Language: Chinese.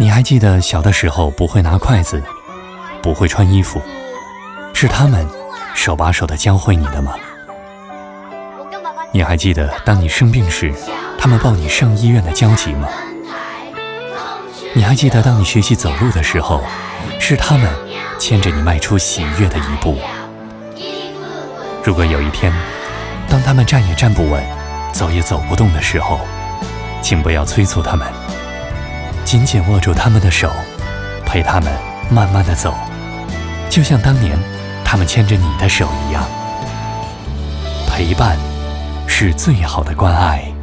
你还记得小的时候不会拿筷子，不会穿衣服，是他们手把手地教会你的吗？你还记得当你生病时，他们抱你上医院的焦急吗？你还记得当你学习走路的时候，是他们牵着你迈出喜悦的一步？如果有一天，当他们站也站不稳，走也走不动的时候，请不要催促他们，紧紧握住他们的手，陪他们慢慢地走，就像当年他们牵着你的手一样。陪伴是最好的关爱。